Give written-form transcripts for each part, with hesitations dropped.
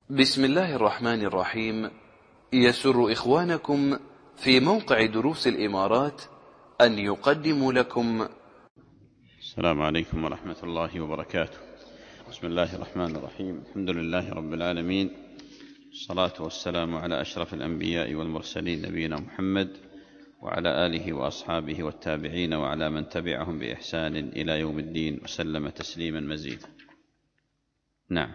بسم الله الرحمن الرحيم. يسر إخوانكم في موقع دروس الإمارات أن يقدموا لكم. السلام عليكم ورحمة الله وبركاته. بسم الله الرحمن الرحيم. الحمد لله رب العالمين، الصلاة والسلام على أشرف الأنبياء والمرسلين نبينا محمد وعلى آله وأصحابه والتابعين وعلى من تبعهم بإحسان إلى يوم الدين وسلم تسليما مزيدا. نعم.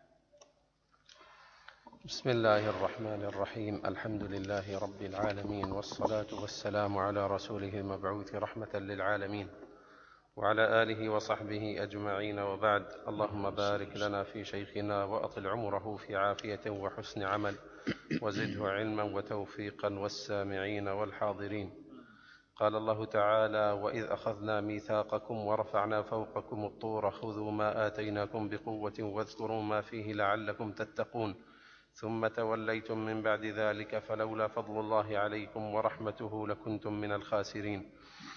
بسم الله الرحمن الرحيم. الحمد لله رب العالمين، والصلاة والسلام على رسوله المبعوث رحمة للعالمين وعلى آله وصحبه أجمعين، وبعد. اللهم بارك لنا في شيخنا وأطل عمره في عافية وحسن عمل، وزده علما وتوفيقا والسامعين والحاضرين. قال الله تعالى: وإذ أخذنا ميثاقكم ورفعنا فوقكم الطور خذوا ما آتيناكم بقوة واذكروا ما فيه لعلكم تتقون ثم توليتم من بعد ذلك فلولا فضل الله عليكم ورحمته لكنتم من الخاسرين.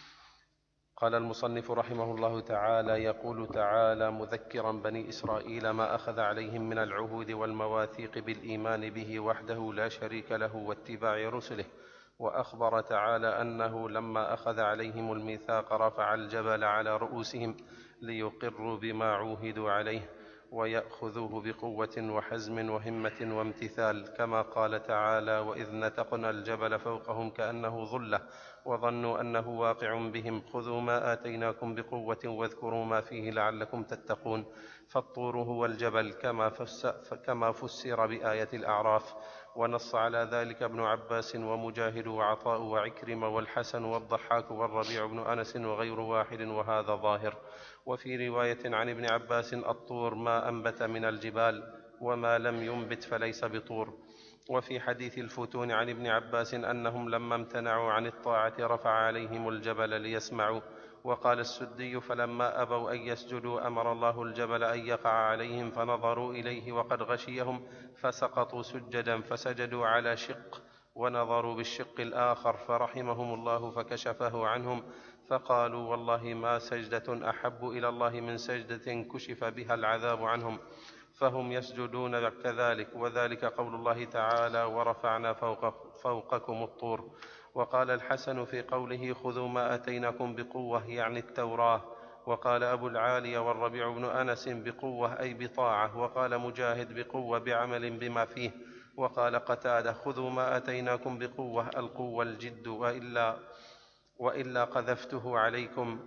قال المصنف رحمه الله تعالى: يقول تعالى مذكرا بني إسرائيل ما أخذ عليهم من العهود والمواثيق بالإيمان به وحده لا شريك له واتباع رسله، وأخبر تعالى أنه لما أخذ عليهم الميثاق رفع الجبل على رؤوسهم ليقروا بما عوهدوا عليه ويأخذوه بقوة وحزم وهمة وامتثال، كما قال تعالى: وإذ نتقنا الجبل فوقهم كأنه ظلة وظنوا أنه واقع بهم خذوا ما آتيناكم بقوة واذكروا ما فيه لعلكم تتقون. فالطور هو الجبل كما فسر بآية الأعراف، ونص على ذلك ابن عباس ومجاهد وعطاء وعكرمة والحسن والضحاك والربيع بن أنس وغير واحد، وهذا ظاهر. وفي رواية عن ابن عباس: الطور ما أنبت من الجبال، وما لم ينبت فليس بطور. وفي حديث الفتون عن ابن عباس أنهم لما امتنعوا عن الطاعة رفع عليهم الجبل ليسمعوا. وقال السدي: فلما أبوا أن يسجدوا أمر الله الجبل أن يقع عليهم فنظروا إليه وقد غشيهم فسقطوا سجدا فسجدوا على شق ونظروا بالشق الآخر فرحمهم الله فكشفه عنهم، فقالوا: والله ما سجدة أحب إلى الله من سجدة كشف بها العذاب عنهم، فهم يسجدون كذلك. وذلك قول الله تعالى: ورفعنا فوقكم الطور. وقال الحسن في قوله: خذوا ما أتيناكم بقوة يعني التوراة. وقال أبو العالي والربيع بن أنس: بقوة أي بطاعة. وقال مجاهد: بقوة بعمل بما فيه. وقال قتادة: خذوا ما أتيناكم بقوة، القوة الجد، وإلا قذفته عليكم.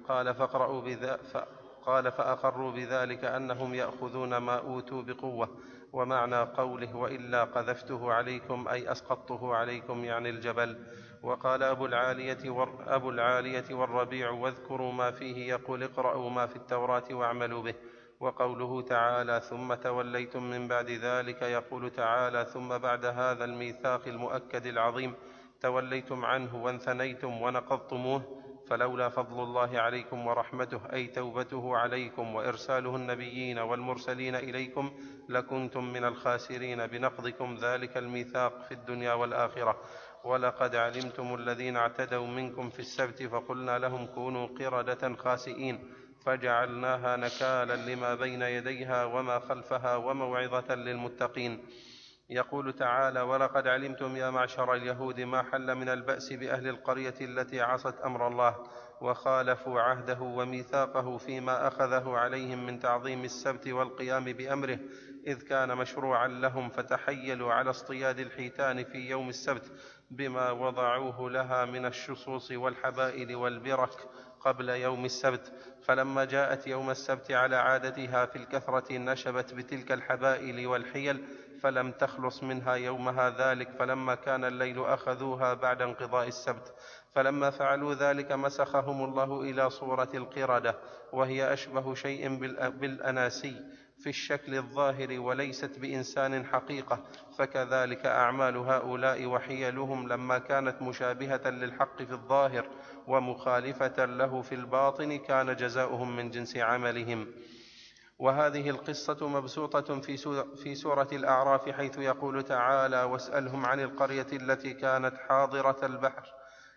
قال فأقروا بذلك أنهم يأخذون ما أوتوا بقوة. ومعنى قوله: وإلا قذفته عليكم أي أسقطته عليكم يعني الجبل. وقال أبو العالية والربيع: واذكروا ما فيه، يقول اقرأوا ما في التوراة واعملوا به. وقوله تعالى: ثم توليتم من بعد ذلك، يقول تعالى: ثم بعد هذا الميثاق المؤكد العظيم توليتم عنه وانثنيتم ونقضتموه، فلولا فضل الله عليكم ورحمته أي توبته عليكم وإرساله النبيين والمرسلين إليكم لكنتم من الخاسرين بنقضكم ذلك الميثاق في الدنيا والآخرة. ولقد علمتم الذين اعتدوا منكم في السبت فقلنا لهم كونوا قردة خاسئين فجعلناها نكالا لما بين يديها وما خلفها وموعظة للمتقين. يقول تعالى: ولقد علمتم يا معشر اليهود ما حل من البأس بأهل القرية التي عصت أمر الله وخالفوا عهده وميثاقه فيما أخذه عليهم من تعظيم السبت والقيام بأمره، إذ كان مشروعا لهم، فتحيلوا على اصطياد الحيتان في يوم السبت بما وضعوه لها من الشصوص والحبائل والبرك قبل يوم السبت، فلما جاءت يوم السبت على عادتها في الكثرة نشبت بتلك الحبائل والحيل فلم تخلص منها يومها ذلك، فلما كان الليل أخذوها بعد انقضاء السبت. فلما فعلوا ذلك مسخهم الله إلى صورة القردة، وهي أشبه شيء بالأناسي في الشكل الظاهر وليست بإنسان حقيقة، فكذلك أعمال هؤلاء وحيلهم لما كانت مشابهة للحق في الظاهر ومخالفة له في الباطن كان جزاؤهم من جنس عملهم. وهذه القصة مبسوطة في سورة الأعراف، حيث يقول تعالى: واسألهم عن القرية التي كانت حاضرة البحر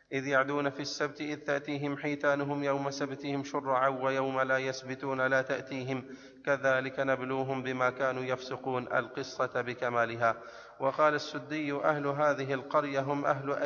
إذ يعدون في السبت إذ تأتيهم حيتانهم يوم سبتهم شرعا ويوم لا يسبتون لا تأتيهم كذلك نبلوهم بما كانوا يفسقون القصة بكمالها. وقال السدي: أهل هذه القرية هم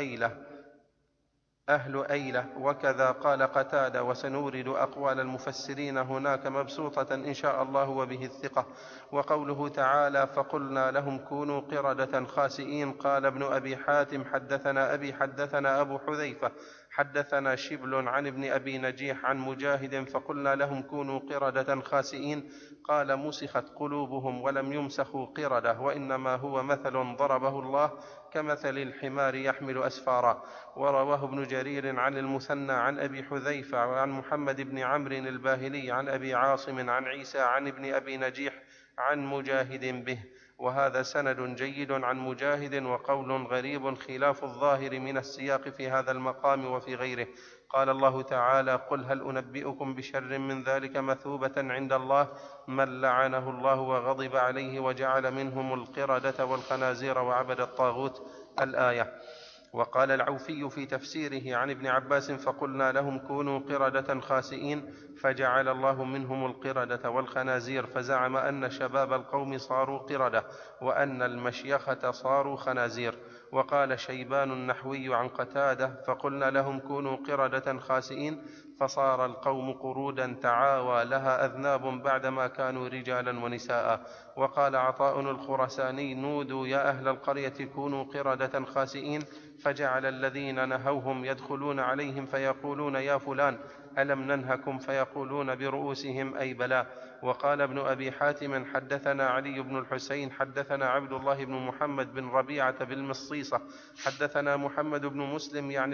أهل أيلة. وكذا قال قتادة. وسنورد أقوال المفسرين هناك مبسوطة إن شاء الله وبه الثقة. وقوله تعالى: فقلنا لهم كونوا قردة خاسئين. قال ابن أبي حاتم: حدثنا أبي حدثنا أبو حذيفة حدثنا شبل عن ابن أبي نجيح عن مجاهد فقلنا لهم كونوا قردة خاسئين. قال: مسخت قلوبهم ولم يمسخوا قردة، وإنما هو مثل ضربه الله كمثل الحمار يحمل أسفارا. ورواه ابن جرير عن المثنى عن أبي حذيفة وعن محمد بن عمرو الباهلي عن أبي عاصم عن عيسى عن ابن أبي نجيح عن مجاهد به. وهذا سند جيد عن مجاهد، وقول غريب خلاف الظاهر من السياق في هذا المقام وفي غيره. قال الله تعالى: قل هل أنبئكم بشر من ذلك مثوبة عند الله من لعنه الله وغضب عليه وجعل منهم القردة والخنازير وعبد الطاغوت. الآية. وقال العوفي في تفسيره عن ابن عباس: فقلنا لهم كونوا قردة خاسئين، فجعل الله منهم القردة والخنازير، فزعم أن شباب القوم صاروا قردة وأن المشيخة صاروا خنازير. وقال شيبان النحوي عن قتادة: فقلنا لهم كونوا قردة خاسئين، فصار القوم قرودا تعاوى لها أذناب بعدما كانوا رجالا ونساء. وقال عطاء الخرساني: نودوا يا أهل القرية كونوا قردة خاسئين، فجعل الذين نهوهم يدخلون عليهم فيقولون: يا فلان ألم ننهكم؟ فيقولون برؤوسهم: أي بلى. وقال ابن أبي حاتم: حدثنا علي بن الحسين حدثنا عبد الله بن محمد بن ربيعة بالمصيصة حدثنا محمد بن مسلم يعني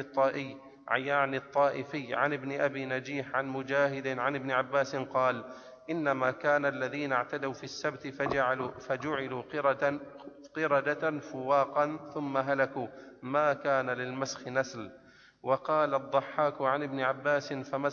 الطائفي عن ابن أبي نجيح عن مجاهد عن ابن عباس قال: إنما كان الذين اعتدوا في السبت فجعلوا قردة فواقا ثم هلكوا، ما كان للمسخ نسل. وقال الضحاك عن ابن عباس: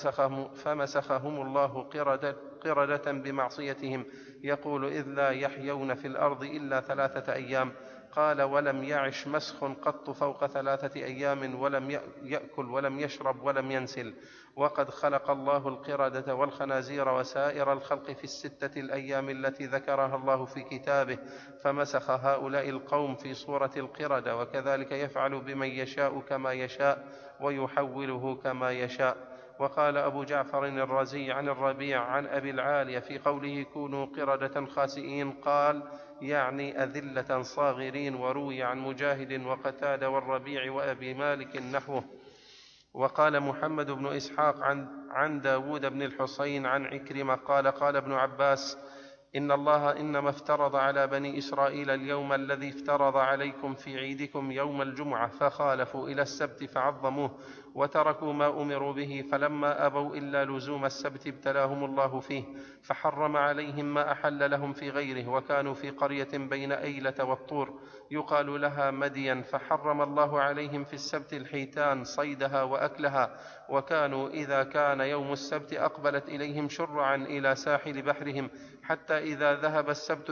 فمسخهم الله قردة بمعصيتهم، يقول: إذ لا يحيون في الأرض إلا 3 أيام. قال: ولم يعش مسخ قط فوق 3 أيام، ولم يأكل ولم يشرب ولم ينسل. وقد خلق الله القردة والخنازير وسائر الخلق في 6 الأيام التي ذكرها الله في كتابه، فمسخ هؤلاء القوم في صورة القردة، وكذلك يفعل بمن يشاء كما يشاء ويحوله كما يشاء. وقال أبو جعفر الرازي عن الربيع عن أبي العالية في قوله كونوا قردة خاسئين، قال: يعني أذلة صاغرين. وروي عن مجاهد وقتادة والربيع وأبي مالك نحوه. وقال محمد بن إسحاق عن داود بن الحصين عن عكرمة قال: قال ابن عباس: إن الله إنما افترض على بني إسرائيل اليوم الذي افترض عليكم في عيدكم يوم الجمعة، فخالفوا إلى السبت فعظموه وتركوا ما أمروا به، فلما أبوا إلا لزوم السبت ابتلاهم الله فيه، فحرم عليهم ما أحل لهم في غيره. وكانوا في قرية بين أيلة والطور يقال لها مدين، فحرم الله عليهم في السبت الحيتان صيدها وأكلها. وكانوا إذا كان يوم السبت أقبلت إليهم شرعا إلى ساحل بحرهم، حتى إذا ذهب السبت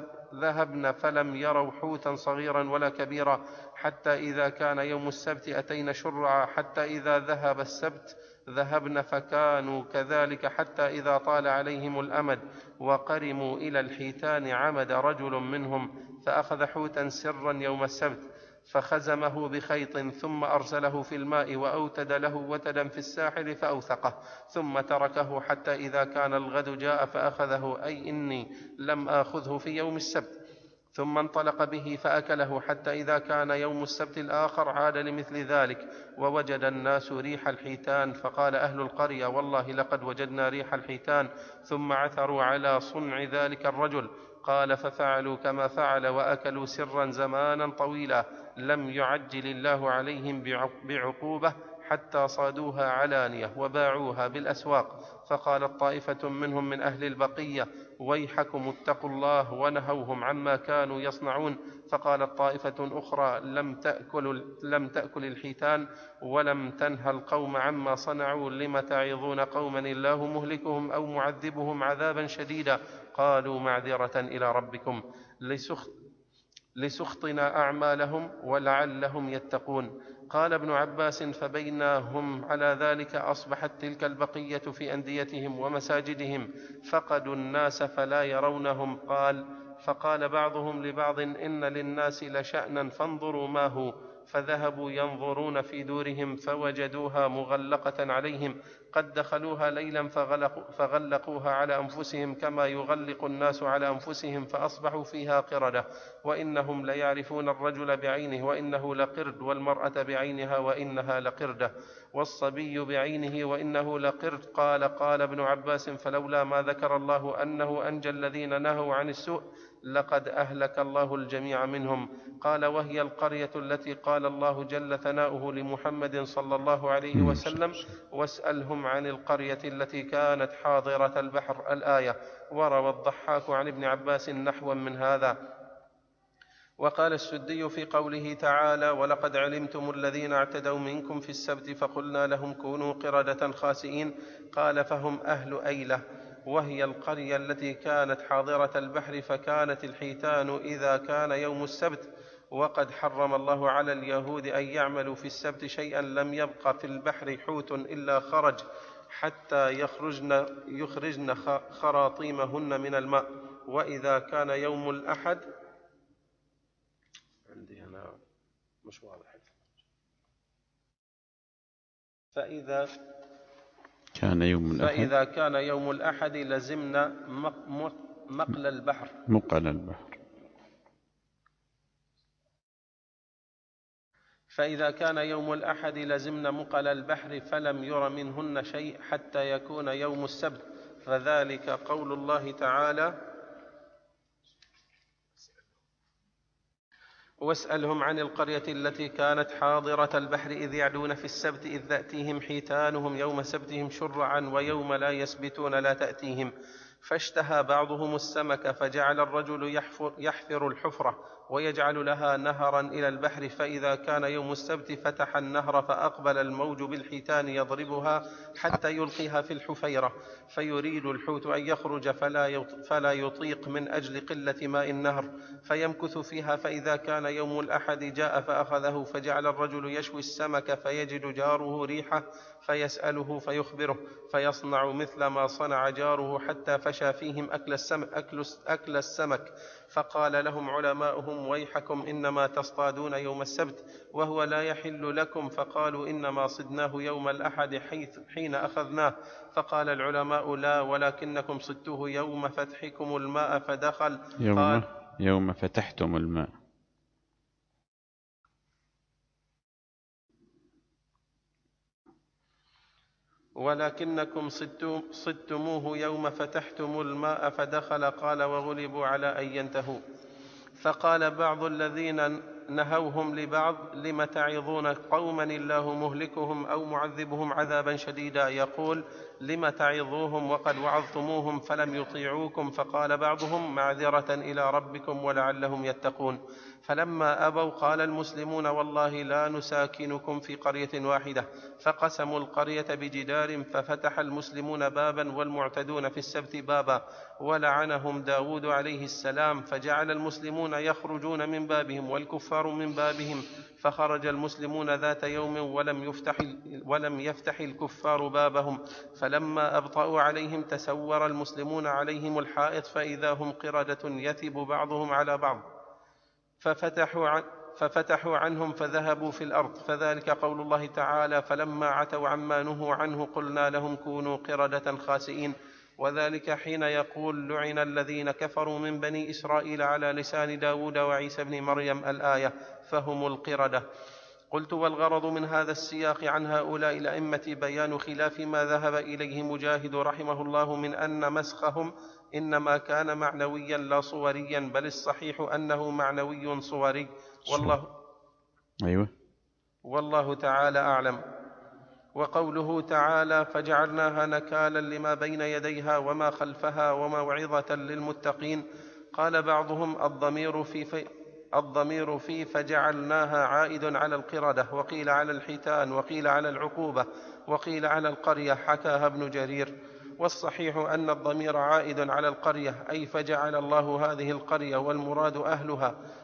ذهبن فلم يروا حوتا صغيرا ولا كبيرا، حتى إذا كان يوم السبت أتين شرعا، حتى إذا ذهب السبت ذهبن، فكانوا كذلك حتى إذا طال عليهم الأمد وقرموا إلى الحيتان عمد رجل منهم فأخذ حوتا سرا يوم السبت فخزمه بخيط، ثم أرسله في الماء وأوتد له وتدا في الساحل فأوثقه، ثم تركه حتى إذا كان الغد جاء فأخذه، أي إني لم آخذه في يوم السبت، ثم انطلق به فأكله، حتى إذا كان يوم السبت الآخر عاد لمثل ذلك، ووجد الناس ريح الحيتان، فقال أهل القرية: والله لقد وجدنا ريح الحيتان، ثم عثروا على صنع ذلك الرجل. قال: ففعلوا كما فعل وأكلوا سرا زمانا طويلا، لم يعجل الله عليهم بعقوبة حتى صادوها علانية وباعوها بالأسواق. فقالت طائفة منهم من أهل البقية: ويحكم اتقوا الله، ونهوهم عما كانوا يصنعون. فقالت طائفة أخرى: لم تأكل الحيتان ولم تنهى القوم عما صنعوا، لم تعظون قوما الله مهلكهم أو معذبهم عذابا شديدا. قالوا: معذرة إلى ربكم. لسخطنا أعمالهم ولعلهم يتقون. قال ابن عباس: فبينا هم على ذلك أصبحت تلك البقية في أنديتهم ومساجدهم فقدوا الناس فلا يرونهم. فقال بعضهم لبعض: إن للناس لشأنا فانظروا ما هو. فذهبوا ينظرون في دورهم فوجدوها مغلقة عليهم، قد دخلوها ليلا فغلقوها على أنفسهم كما يغلق الناس على أنفسهم، فأصبحوا فيها قردة، وإنهم ليعرفون الرجل بعينه وإنه لقرد، والمرأة بعينها وإنها لقردة، والصبي بعينه وإنه لقرد. قال ابن عباس: فلولا ما ذكر الله أنه أنجى الذين نهوا عن السوء لقد أهلك الله الجميع منهم. قال: وهي القرية التي قال الله جل ثناؤه لمحمد صلى الله عليه وسلم: واسألهم عن القرية التي كانت حاضرة البحر، الآية. وروى الضحاك عن ابن عباس نحوا من هذا. وقال السدي في قوله تعالى: ولقد علمتم الذين اعتدوا منكم في السبت فقلنا لهم كونوا قردة خاسئين، قال: فهم أهل أيلة، وهي القرية التي كانت حاضرة البحر، فكانت الحيتان إذا كان يوم السبت، وقد حرم الله على اليهود أن يعملوا في السبت شيئا لم يبق في البحر حوت إلا خرج حتى يخرجن خراطيمهن من الماء. وإذا كان يوم الأحد، عندي هنا مش واضح، فإذا كان يوم الأحد لزمنا مقل البحر. فإذا كان يوم الأحد لزمنا مقل البحر فلم ير منهن شيء حتى يكون يوم السبت، فذلك قول الله تعالى: واسألهم عن القرية التي كانت حاضرة البحر إذ يعدون في السبت إذ تأتيهم حيتانهم يوم سبتهم شرعا ويوم لا يسبتون لا تأتيهم. فاشتهى بعضهم السمك فجعل الرجل يحفر الحفرة ويجعل لها نهرا إلى البحر، فإذا كان يوم السبت فتح النهر فأقبل الموج بالحيتان يضربها حتى يلقيها في الحفيرة، فيريد الحوت أن يخرج فلا يطيق من أجل قلة ماء النهر فيمكث فيها. فإذا كان يوم الأحد جاء فأخذه، فجعل الرجل يشوي السمك فيجد جاره ريحه فيسأله فيخبره، فيصنع مثل ما صنع جاره حتى فشى فيهم أكل السمك. فقال لهم علماؤهم: ويحكم إنما تصطادون يوم السبت وهو لا يحل لكم. فقالوا: إنما صدناه يوم الأحد حين أخذناه. فقال العلماء: لا، ولكنكم صدتوه يوم فتحكم الماء فدخل. يوم فتحتم الماء. ولكنكم صدتموه يوم فتحتم الماء فدخل. قال: وغلبوا على أن ينتهوا. فقال بعض الذين نهوهم لبعض: لم تعظون قوما الله مهلكهم أو معذبهم عذابا شديدا؟ يقول: لم تعظوهم وقد وعظتموهم فلم يطيعوكم؟ فقال بعضهم: معذرة إلى ربكم ولعلهم يتقون. فلما أبوا قال المسلمون: والله لا نساكنكم في قرية واحدة. فقسموا القرية بجدار، ففتح المسلمون بابا والمعتدون في السبت بابا، ولعنهم داود عليه السلام، فجعل المسلمون يخرجون من بابهم والكفار من بابهم. فخرج المسلمون ذات يوم ولم يفتح الكفار بابهم، فلما أبطأوا عليهم تسور المسلمون عليهم الحائط فإذا هم قردة يثب بعضهم على بعض، ففتحوا عنهم فذهبوا في الأرض. فذلك قول الله تعالى: فلما عتوا عما نهوا عنه قلنا لهم كونوا قردة خاسئين. وذلك حين يقول: لعن الذين كفروا من بني إسرائيل على لسان داود وعيسى بن مريم، الآية، فهم القردة. قلت: والغرض من هذا السياق عن هؤلاء الأئمة بيان خلاف ما ذهب إليه مجاهد رحمه الله من أن مسخهم إنما كان معنويا لا صوريا، بل الصحيح أنه معنوي صوري، والله تعالى أعلم. وقوله تعالى: فجعلناها نكالا لما بين يديها وما خلفها وموعظة للمتقين. قال بعضهم: الضمير في فجعلناها عائد على القردة، وقيل على الحيتان، وقيل على العقوبة، وقيل على القرية، حكاها ابن جرير. والصحيح أن الضمير عائد على القرية، أي فجعل الله هذه القرية والمراد أهلها،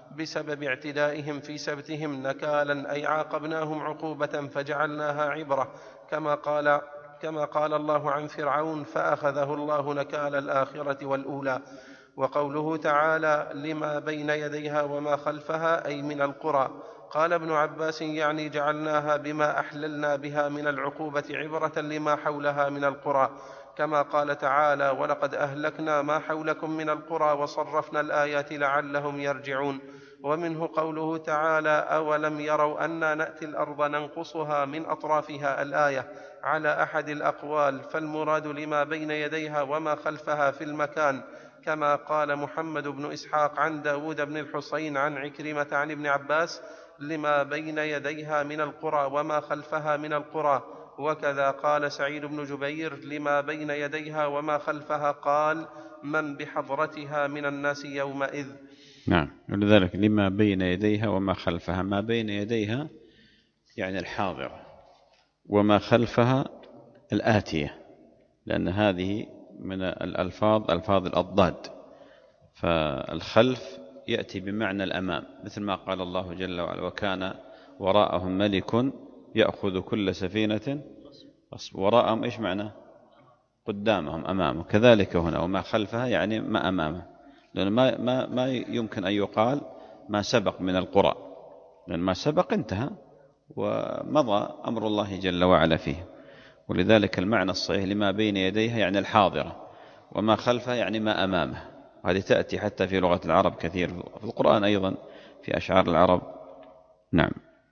بسبب اعتدائهم في سبتهم نكالا أي عاقبناهم عقوبة فجعلناها عبرة، كما قال الله عن فرعون فأخذه الله نكال الآخرة والأولى. وقوله تعالى لما بين يديها وما خلفها أي من القرى. قال ابن عباس يعني جعلناها بما أحللنا بها من العقوبة عبرة لما حولها من القرى، كما قال تعالى ولقد أهلكنا ما حولكم من القرى وصرفنا الآيات لعلهم يرجعون. ومنه قوله تعالى أولم يروا أنا نأتي الأرض ننقصها من أطرافها الآية على أحد الأقوال، فالمراد لما بين يديها وما خلفها في المكان، كما قال محمد بن إسحاق عن داود بن الحصين عن عكرمة عن ابن عباس لما بين يديها من القرى وما خلفها من القرى. وكذا قال سعيد بن جبير لما بين يديها وما خلفها قال من بحضرتها من الناس يومئذ. نعم، ولذلك لما بين يديها وما خلفها، ما بين يديها يعني الحاضرة، وما خلفها الآتية، لأن هذه من الألفاظ ألفاظ الأضداد، فالخلف يأتي بمعنى الأمام، مثل ما قال الله جل وعلا وكان وراءهم ملك يأخذ كل سفينة، وراءهم إيش معنى؟ قدامهم، أمامه. كذلك هنا وما خلفها يعني ما أمامه، لأن ما يمكن أن يقال ما سبق من القرى، لأن ما سبق انتهى ومضى أمر الله جل وعلا فيه. ولذلك المعنى الصحيح لما بين يديها يعني الحاضرة، وما خلفها يعني ما أمامه. هذه تأتي حتى في لغة العرب كثير، في القرآن أيضا في أشعار العرب. نعم.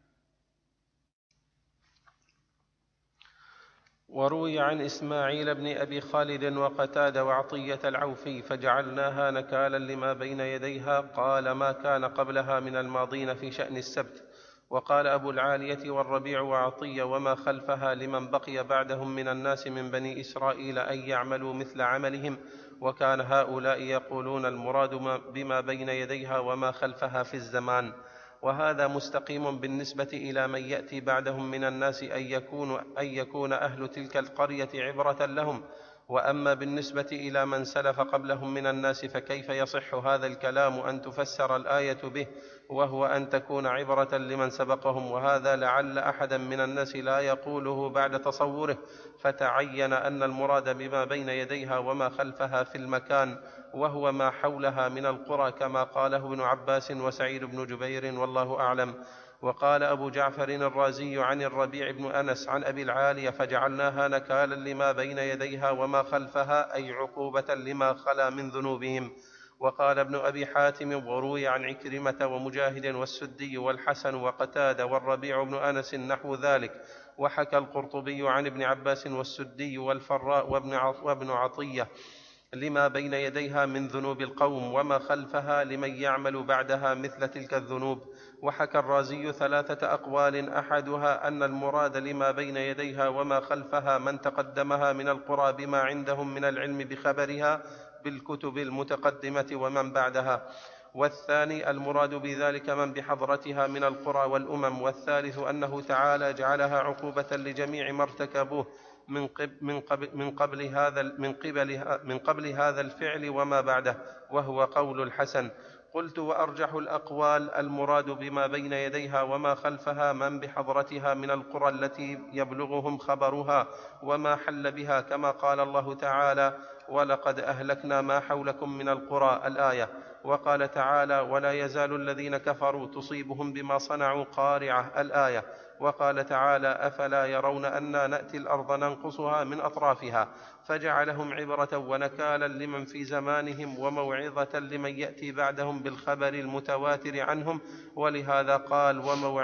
وروي عن إسماعيل بن أبي خالد وقتادة وعطية العوفي فجعلناها نكالا لما بين يديها، قال ما كان قبلها من الماضين في شأن السبت. وقال أبو العالية والربيع وعطية وما خلفها لمن بقي بعدهم من الناس من بني إسرائيل أن يعملوا مثل عملهم، وكان هؤلاء يقولون المراد بما بين يديها وما خلفها في الزمان. وهذا مستقيم بالنسبة إلى من يأتي بعدهم من الناس أن يكون أهل تلك القرية عبرة لهم. وأما بالنسبة إلى من سلف قبلهم من الناس فكيف يصح هذا الكلام أن تفسر الآية به، وهو أن تكون عبرة لمن سبقهم، وهذا لعل أحدا من الناس لا يقوله بعد تصوره، فتعين أن المراد بما بين يديها وما خلفها في المكان، وهو ما حولها من القرى، كما قاله ابن عباس وسعيد بن جبير والله أعلم. وقال أبو جعفر الرازي عن الربيع بن أنس عن أبي العالية فجعلناها نكالا لما بين يديها وما خلفها أي عقوبة لما خلا من ذنوبهم. وقال ابن أبي حاتم وروي عن عكرمة ومجاهد والسدي والحسن وقتادة والربيع بن أنس نحو ذلك. وحكى القرطبي عن ابن عباس والسدي والفراء وابن عطية لما بين يديها من ذنوب القوم، وما خلفها لمن يعمل بعدها مثل تلك الذنوب. وحكى الرازي 3 أقوال، أحدها أن المراد لما بين يديها وما خلفها من تقدمها من القرى بما عندهم من العلم بخبرها بالكتب المتقدمة ومن بعدها، والثاني المراد بذلك من بحضرتها من القرى والأمم، والثالث أنه تعالى جعلها عقوبة لجميع ما ارتكبوه من قبل هذا الفعل وما بعده، وهو قول الحسن. قلت وأرجح الأقوال المراد بما بين يديها وما خلفها من بحضرتها من القرى التي يبلغهم خبرها وما حل بها، كما قال الله تعالى ولقد أهلكنا ما حولكم من القرى الآية. وقال تعالى ولا يزال الذين كفروا تصيبهم بما صنعوا قارعة الآية. وقال تعالى أفلا يرون أنا نأتي الأرض ننقصها من أطرافها، فجعلهم عبرة ونكالا لمن في زمانهم وموعظة لمن يأتي بعدهم بالخبر المتواتر عنهم. ولهذا قال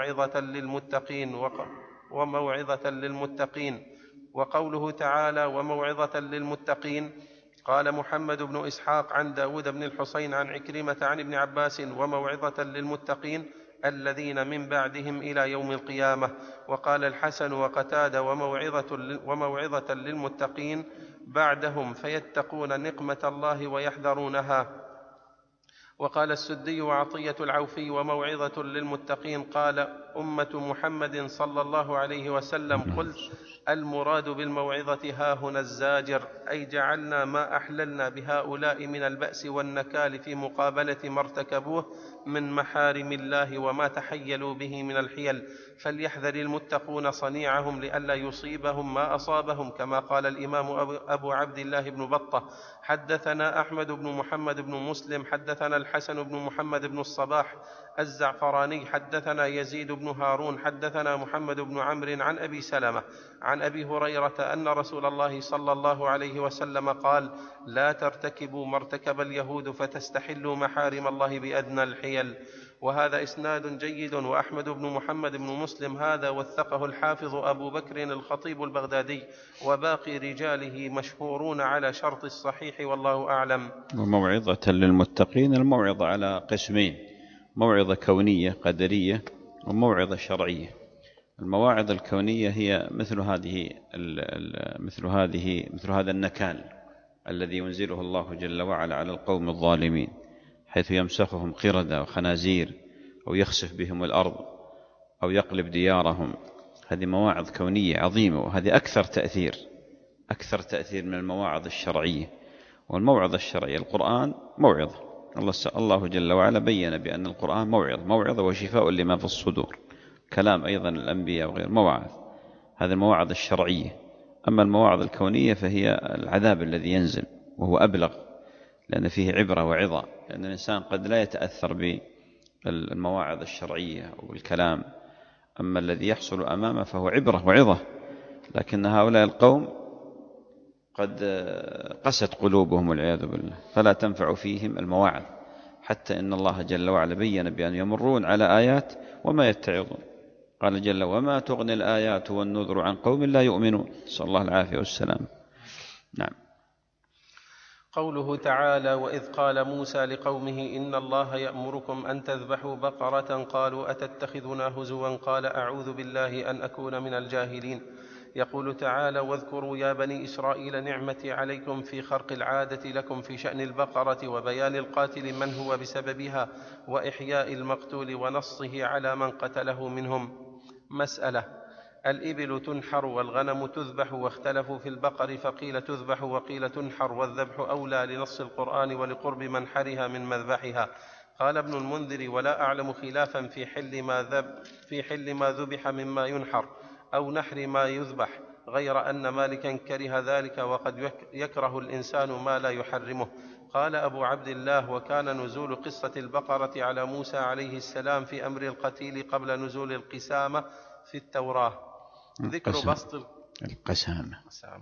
وموعظة للمتقين. وقوله تعالى وموعظة للمتقين قال محمد بن إسحاق عن داود بن الحصين عن عكرمة عن ابن عباس وموعظة للمتقين الذين من بعدهم إلى يوم القيامة. وقال الحسن وقتادة وموعظة للمتقين بعدهم فيتقون نقمة الله ويحذرونها. وقال السدي وعطية العوفي وموعظة للمتقين قال أمة محمد صلى الله عليه وسلم. قلت المراد بالموعظة هاهنا الزاجر أي جعلنا ما أحللنا بهؤلاء من البأس والنكال في مقابلة ما ارتكبوه من محارم الله وما تحيلوا به من الحيل، فليحذر المتقون صنيعهم لئلا يصيبهم ما أصابهم، كما قال الإمام أبو عبد الله بن بطة: حدثنا أحمد بن محمد بن مسلم حدثنا الحسن بن محمد بن الصباح الزعفراني حدثنا يزيد بن هارون حدثنا محمد بن عمرو عن أبي سلمة عن أبي هريرة أن رسول الله صلى الله عليه وسلم قال: لا ترتكبوا ما ارتكب اليهود فتستحلوا محارم الله بأدنى الحيل. وهذا إسناد جيد. وأحمد بن محمد بن مسلم هذا وثقه الحافظ أبو بكر الخطيب البغدادي، وباقي رجاله مشهورون على شرط الصحيح، والله أعلم. وموعظة للمتقين، الموعظة على قسمين: موعظة كونية قدرية وموعظة شرعية. المواعظ الكونية هي مثل هذا النكال الذي ينزله الله جل وعلا على القوم الظالمين، حيث يمسخهم قردة وخنازير، أو يخسف بهم الأرض، أو يقلب ديارهم. هذه مواعظ كونية عظيمة، وهذه أكثر تأثير من المواعظ الشرعية. والموعظة الشرعية القرآن موعظة، الله جل وعلا بيّن بأن القرآن موعظة وشفاء لما في الصدور. كلام أيضا الأنبياء وغير مواعظ، هذه المواعظ الشرعية. أما المواعظ الكونية فهي العذاب الذي ينزل، وهو أبلغ لأن فيه عبرة وعظة، لأن الإنسان قد لا يتأثر بالمواعظ الشرعية والكلام، أما الذي يحصل أمامه فهو عبرة وعظة. لكن هؤلاء القوم قد قست قلوبهم والعياذ بالله، فلا تنفع فيهم المواعظ، حتى إن الله جل وعلا بيّن بأن يمرون على آيات وما يتعظون. قال جل: وما تغني الآيات والنذر عن قوم لا يؤمنون. نسأل الله العافية والسلام. نعم. قوله تعالى: وإذ قال موسى لقومه إن الله يأمركم أن تذبحوا بقرة قالوا أتتخذنا هزوا قال أعوذ بالله أن أكون من الجاهلين. يقول تعالى: واذكروا يا بني إسرائيل نعمتي عليكم في خرق العادة لكم في شأن البقرة، وبيان القاتل من هو بسببها، وإحياء المقتول ونصه على من قتله منهم. مسألة: الإبل تنحر والغنم تذبح، واختلفوا في البقر فقيل تذبح وقيل تنحر، والذبح أولى لنص القرآن ولقرب منحرها من مذبحها. قال ابن المنذر: ولا أعلم خلافا في حل ما ذبح مما ينحر أو نحر ما يذبح، غير أن مالكا كره ذلك، وقد يكره الإنسان ما لا يحرمه. قال أبو عبد الله: وكان نزول قصة البقرة على موسى عليه السلام في أمر القتيل قبل نزول القسامة في التوراة. ذكر بسط القسامة.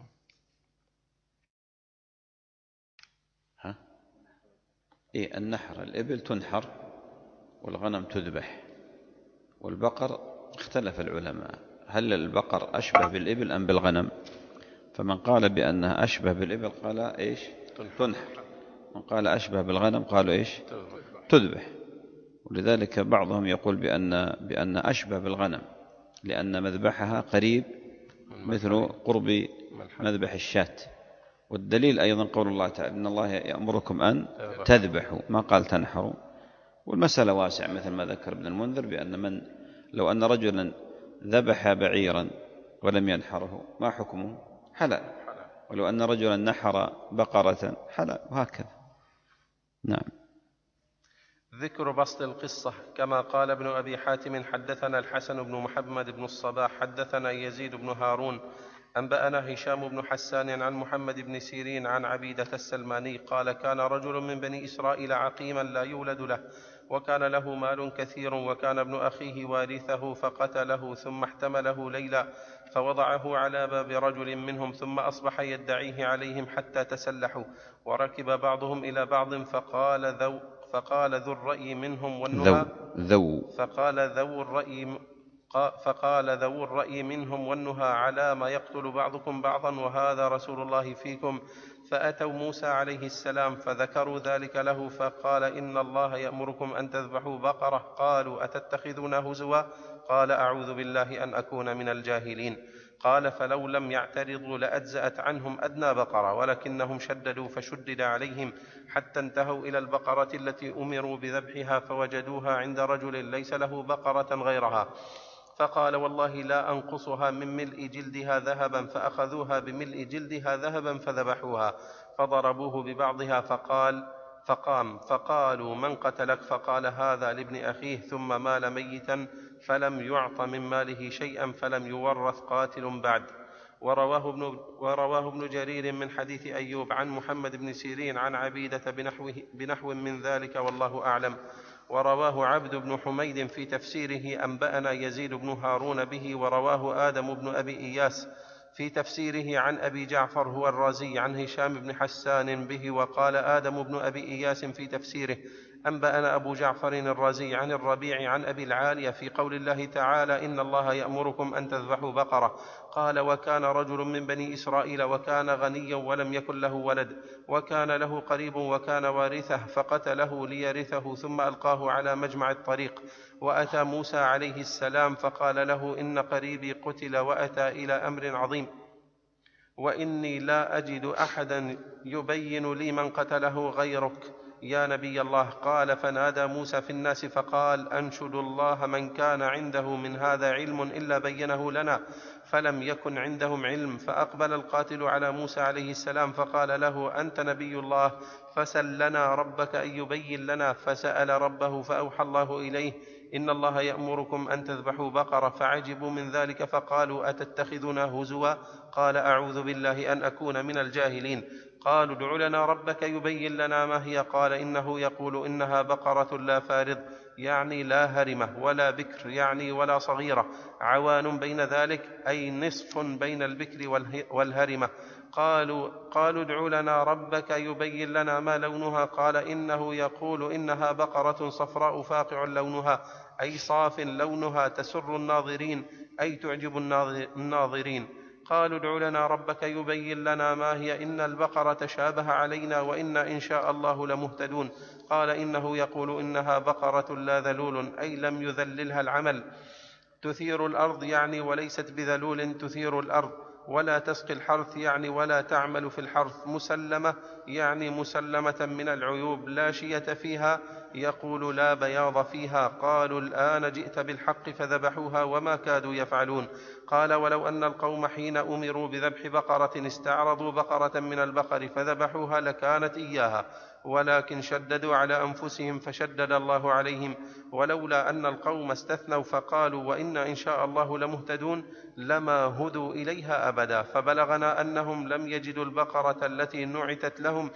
النحر، الإبل تنحر والغنم تذبح، والبقر اختلف العلماء هل البقر أشبه بالإبل أم بالغنم؟ فمن قال بأنها أشبه بالإبل قال إيش؟ تنحر. من قال أشبه بالغنم قالوا إيش؟ تذبح. ولذلك بعضهم يقول بأن أشبه بالغنم، لأن مذبحها قريب مثل قرب مذبح الشاة. والدليل أيضا قول الله تعالى: إن الله يأمركم أن تذبحوا، ما قال تنحروا. والمسألة واسع، مثل ما ذكر ابن المنذر بأن لو أن رجلا ذبح بعيرا ولم ينحره ما حكمه؟ حلال. ولو أن رجلا نحر بقرة حلال، وهكذا. نعم. ذكر بسط القصة. كما قال ابن أبي حاتم: حدثنا الحسن بن محمد بن الصباح حدثنا يزيد بن هارون أنبأنا هشام بن حسان عن محمد بن سيرين عن عبيدة السلماني قال: كان رجل من بني إسرائيل عقيما لا يولد له، وكان له مال كثير، وكان ابن أخيه وارثه فقتله، ثم احتمله ليلا فوضعه على باب رجل منهم، ثم أصبح يدعيه عليهم حتى تسلحوا، وركب بعضهم إلى بعض فقال ذو الرأي منهم والنهى على ما يقتل بعضكم بعضا وهذا رسول الله فيكم. فأتوا موسى عليه السلام فذكروا ذلك له، فقال: إن الله يأمركم أن تذبحوا بقرة. قالوا: أتتخذنا هزوا؟ قال: أعوذ بالله أن أكون من الجاهلين. قال: فلو لم يعترضوا لأجزأت عنهم أدنى بقرة، ولكنهم شددوا فشدد عليهم حتى انتهوا إلى البقرة التي أمروا بذبحها، فوجدوها عند رجل ليس له بقرة غيرها، فقال والله لا أنقصها من ملء جلدها ذهبا، فأخذوها بملء جلدها ذهبا فذبحوها، فضربوه ببعضها فقام، فقالوا من قتلك؟ فقال هذا لابن أخيه، ثم مال ميتا فلم يعط من ماله شيئا، فلم يورث قاتل بعد. ورواه ابن جرير من حديث أيوب عن محمد بن سيرين عن عبيدة بنحو من ذلك، والله أعلم. ورواه عبد بن حميد في تفسيره أنبأنا يزيد بن هارون به. ورواه آدم بن أبي إياس في تفسيره عن أبي جعفر هو الرازي عن هشام بن حسان به. وقال آدم بن أبي إياس في تفسيره أنبأنا أبو جعفر الرازي عن الربيع عن أبي العالية في قول الله تعالى إن الله يأمركم أن تذبحوا بقرة. قال وكان رجل من بني إسرائيل وكان غنيا ولم يكن له ولد، وكان له قريب وكان وارثه، فقتله ليرثه ثم ألقاه على مجمع الطريق. وأتى موسى عليه السلام فقال له إن قريبي قتل وأتى إلى أمر عظيم، وإني لا أجد أحدا يبين لي من قتله غيرك يا نبي الله. قال فنادى موسى في الناس فقال أنشد الله من كان عنده من هذا علم إلا بينه لنا، فلم يكن عندهم علم. فأقبل القاتل على موسى عليه السلام فقال له أنت نبي الله، فسل لنا ربك أن يبين لنا. فسأل ربه فأوحى الله إليه إن الله يأمركم أن تذبحوا بقرة. فعجبوا من ذلك فقالوا أتتخذنا هزوا؟ قال أعوذ بالله أن أكون من الجاهلين. قالوا ادع لنا ربك يبين لنا ما هي. قال إنه يقول إنها بقرة لا فارض يعني لا هرمة، ولا بكر يعني ولا صغيرة، عوان بين ذلك أي نصف بين البكر والهرمة. قالوا ادع لنا ربك يبين لنا ما لونها. قال إنه يقول إنها بقرة صفراء فاقع لونها أي صاف لونها تسر الناظرين أي تعجب الناظرين. قالوا ادع لنا ربك يبين لنا ما هي إن البقرة تشابه علينا وإنا إن شاء الله لمهتدون. قال إنه يقول إنها بقرة لا ذلول أي لم يذللها العمل، تثير الأرض يعني وليست بذلول تثير الأرض، ولا تسقي الحرث يعني ولا تعمل في الحرث، مسلمة يعني مسلمة من العيوب، لا شية فيها يقول لا بياض فيها. قالوا الآن جئت بالحق فذبحوها وما كادوا يفعلون. قال ولو أن القوم حين أمروا بذبح بقرة استعرضوا بقرة من البقر فذبحوها لكانت إياها، ولكن شددوا على أنفسهم فشدد الله عليهم. ولولا أن القوم استثنوا فقالوا وإنا إن شاء الله لمهتدون لما هدوا إليها أبدا. فبلغنا أنهم لم يجدوا البقرة التي نعتت لهم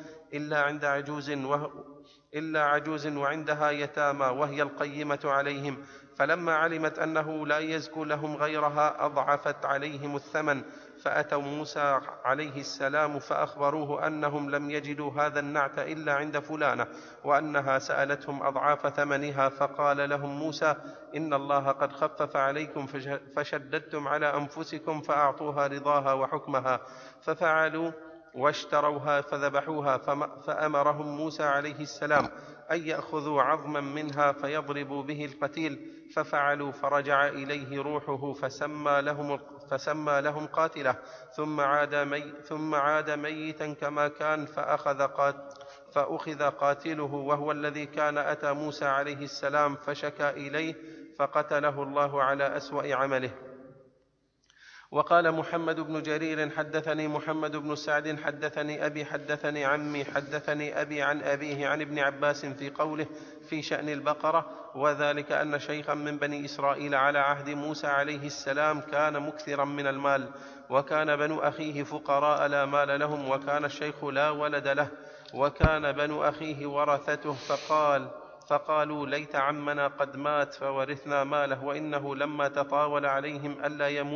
إلا عجوز وعندها يتامى وهي القيمة عليهم. فلما علمت أنه لا يزكو لهم غيرها أضعفت عليهم الثمن. فأتوا موسى عليه السلام فأخبروه أنهم لم يجدوا هذا النعت إلا عند فلانة، وأنها سألتهم أضعاف ثمنها. فقال لهم موسى إن الله قد خفف عليكم فشددتم على أنفسكم فأعطوها رضاها وحكمها. ففعلوا واشتروها فذبحوها. فأمرهم موسى عليه السلام أن يأخذوا عظما منها فيضربوا به القتيل، ففعلوا. فرجع إليه روحه فسمى لهم قاتله، ثم عاد ميتا كما كان. فأخذ قاتله وهو الذي كان أتى موسى عليه السلام فشكى إليه فقتله الله على أسوأ عمله. وقال محمد بن جرير حدثني محمد بن سعد حدثني أبي حدثني عمي حدثني أبي عن أبيه عن ابن عباس في قوله في شأن البقرة، وذلك أن شيخا من بني إسرائيل على عهد موسى عليه السلام كان مكثرا من المال، وكان بنو أخيه فقراء لا مال لهم، وكان الشيخ لا ولد له، وكان بنو أخيه ورثته. فقالوا ليت عمنا قد مات فورثنا ماله. وإنه لما تطاول عليهم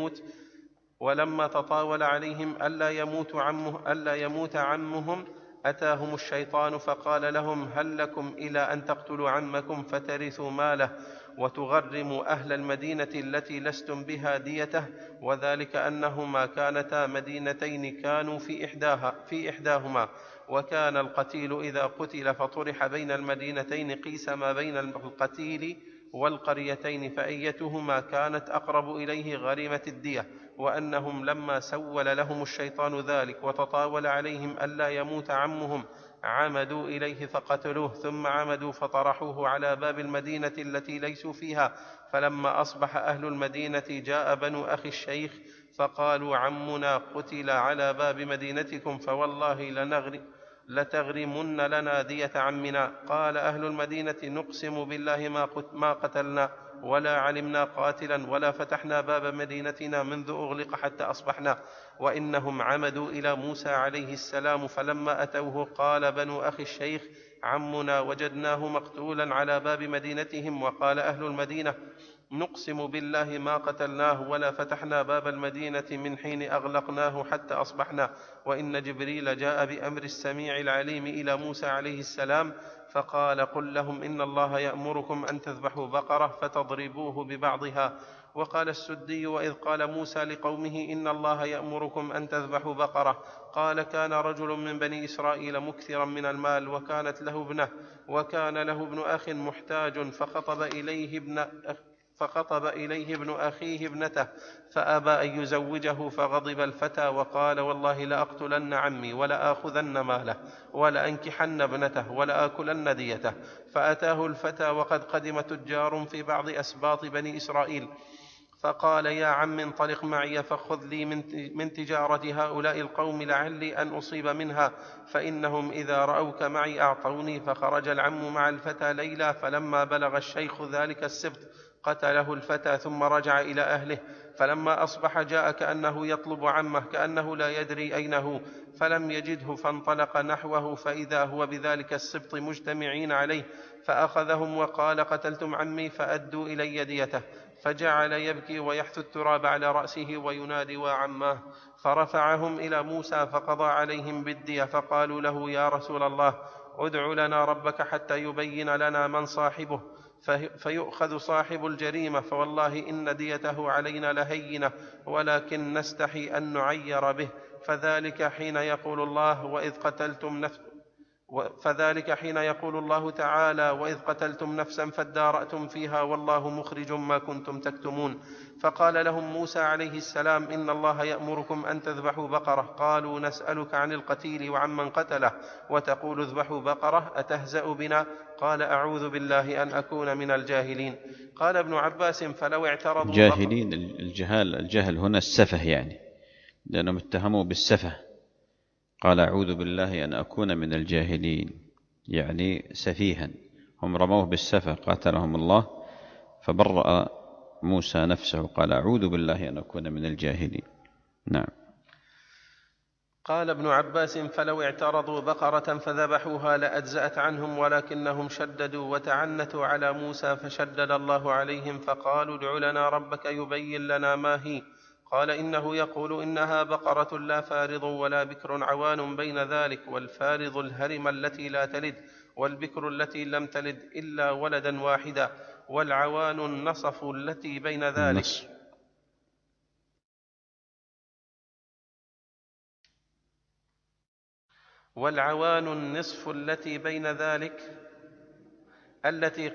ألا يموت عمهم أتاهم الشيطان فقال لهم هل لكم إلى أن تقتلوا عمكم فترثوا ماله وتغرموا أهل المدينة التي لستم بها ديته؟ وذلك أنهما كانتا مدينتين كانوا في إحداهما، وكان القتيل إذا قتل فطرح بين المدينتين قيس ما بين القتيل والقريتين فأيتهما كانت أقرب إليه غريمة الدية. وأنهم لما سول لهم الشيطان ذلك وتطاول عليهم ألا يموت عمهم عمدوا إليه فقتلوه، ثم عمدوا فطرحوه على باب المدينة التي ليسوا فيها. فلما أصبح أهل المدينة جاء بنو أخي الشيخ فقالوا عمنا قتل على باب مدينتكم، فوالله لتغرمن لنا دية عمنا. قال أهل المدينة نقسم بالله ما قتلنا ولا علمنا قاتلا ولا فتحنا باب مدينتنا منذ أغلق حتى أصبحنا، وإنهم عمدوا إلى موسى عليه السلام. فلما أتوه قال بنو أخي الشيخ عمنا وجدناه مقتولا على باب مدينتهم. وقال أهل المدينة نقسم بالله ما قتلناه ولا فتحنا باب المدينة من حين أغلقناه حتى أصبحنا، وإن جبريل جاء بأمر السميع العليم إلى موسى عليه السلام فقال قل لهم إن الله يأمركم أن تذبحوا بقرة فتضربوه ببعضها. وقال السدي وإذ قال موسى لقومه إن الله يأمركم أن تذبحوا بقرة قال كان رجل من بني إسرائيل مكثرا من المال وكان له ابن أخ محتاج فخطب إليه ابن أخيه ابنته فأبى أن يزوجه، فغضب الفتى وقال والله لأقتلن عمي ولآخذن ماله ولأنكحن ابنته ولآكلن ديته. فأتاه الفتى وقد قدم تجار في بعض أسباط بني إسرائيل فقال يا عم انطلق معي فخذ لي من تجارة هؤلاء القوم لعلي أن أصيب منها، فإنهم إذا رأوك معي أعطوني. فخرج العم مع الفتى ليلا، فلما بلغ الشيخ ذلك السبط قتله الفتى ثم رجع إلى أهله. فلما أصبح جاء كأنه يطلب عمه كأنه لا يدري أين هو، فلم يجده فانطلق نحوه فإذا هو بذلك السبط مجتمعين عليه، فأخذهم وقال قتلتم عمي فأدوا إلي ديته. فجعل يبكي ويحث التراب على رأسه وينادي وعماه. فرفعهم إلى موسى فقضى عليهم بالدية. فقالوا له يا رسول الله ادع لنا ربك حتى يبين لنا من صاحبه فيؤخذ صاحب الجريمة، فوالله إن ديته علينا لهينة ولكن نستحي أن نعير به. فذلك حين يقول الله تعالى وإذ قتلتم نفسا فادارأتم فيها والله مخرج ما كنتم تكتمون. فقال لهم موسى عليه السلام إن الله يأمركم أن تذبحوا بقرة. قالوا نسألك عن القتيل وعمن قتله وتقول اذبحوا بقرة أتهزأ بنا؟ قال أعوذ بالله أن أكون من الجاهلين. قال ابن عباس فلو اعترضوا الجاهلين الجهل هنا السفه، يعني لأنهم اتهموا بالسفه. قال أعوذ بالله أن أكون من الجاهلين، يعني سفيها. هم رموه بالسفه قاتلهم الله، فبرأ موسى نفسه قال أعوذ بالله أن أكون من الجاهلين. نعم. قال ابن عباس فلو اعترضوا بقرة فذبحوها لأجزأت عنهم، ولكنهم شددوا وتعنتوا على موسى فشدد الله عليهم فقالوا ادع لنا ربك يبين لنا ما هي. قال إنه يقول إنها بقرة لا فارض ولا بكر عوان بين ذلك، والفارض الهرم التي لا تلد، والبكر التي لم تلد إلا ولدا واحدا، والعوان النصف التي بين ذلك والعوان النصف التي بين ذلك التي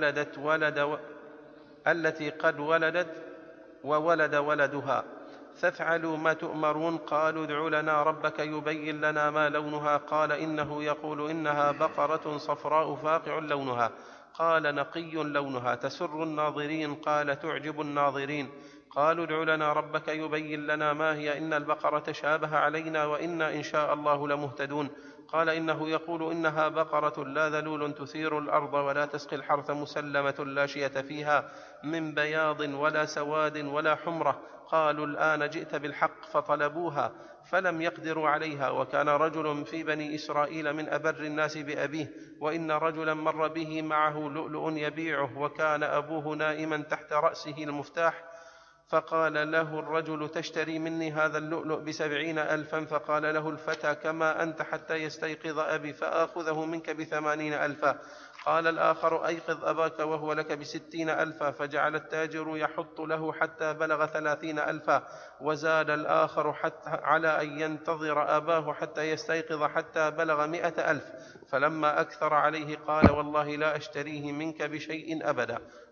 قد ولدت وولد ولدها، فافعلوا ما تؤمرون. قالوا ادع لنا ربك يبين لنا ما لونها. قال إنه يقول إنها بقرة صفراء فاقع لونها. قال نقي لونها تسر الناظرين. قال تعجب الناظرين. قالوا ادع لنا ربك يبين لنا ما هي إن البقرة شابه علينا وإنا إن شاء الله لمهتدون. قال إنه يقول إنها بقرة لا ذلول تثير الأرض ولا تسقي الحرث مسلمة لا شية فيها من بياض ولا سواد ولا حمرة. قالوا الآن جئت بالحق. فطلبوها فلم يقدروا عليها. وكان رجل في بني إسرائيل من أبر الناس بأبيه، وإن رجلا مر به معه لؤلؤ يبيعه، وكان أبوه نائما تحت رأسه المفتاح. فقال له الرجل تشتري مني هذا اللؤلؤ ب70,000؟ فقال له الفتى كما أنت حتى يستيقظ أبي فآخذه منك ب80,000. قال الآخر أيقظ أباك وهو لك ب60,000. فجعل التاجر يحط له حتى بلغ 30,000، وزاد الآخر حتى على أن ينتظر أباه حتى يستيقظ حتى بلغ 100,000. فلما أكثر عليه قال والله لا أشتريه منك بشيء أبدا.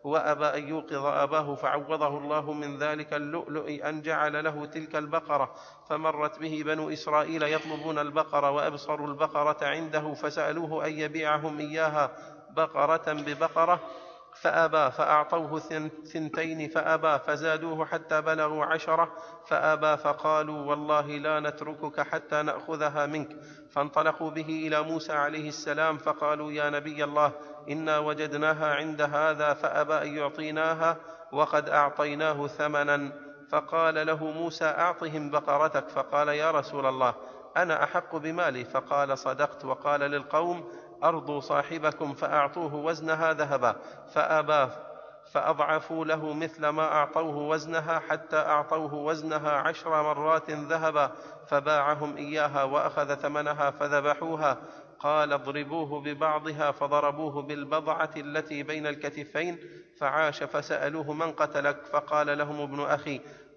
وأبى أن يوقظ أباه، فعوضه الله من ذلك اللؤلؤ أن جعل له تلك البقرة. فمرت به بنو إسرائيل يطلبون البقرة، وأبصروا البقرة عنده، فسألوه أن يبيعهم إياها بقرة ببقرة، فأبى، فأعطوه 2 فأبى، فزادوه حتى بلغوا 10 فأبى، فقالوا والله لا نتركك حتى نأخذها منك. فانطلقوا به إلى موسى عليه السلام، فقالوا يا نبي الله، إنا وجدناها عند هذا فأبى أن يعطيناها، وقد أعطيناه ثمنا. فقال له موسى أعطهم بقرتك. فقال يا رسول الله، أنا أحق بمالي. فقال صدقت. وقال للقوم أرضوا صاحبكم فأعطوه وزنها ذهبا، فأبى، فأضعفوا له مثل ما أعطوه وزنها، حتى أعطوه وزنها 10 مرات ذهبا، فباعهم إياها وأخذ ثمنها فذبحوها. قال اضربوه ببعضها، فضربوه بالبضعة التي بين الكتفين، فعاش. فسألوه من قتلك؟ فقال لهم ابن أخي.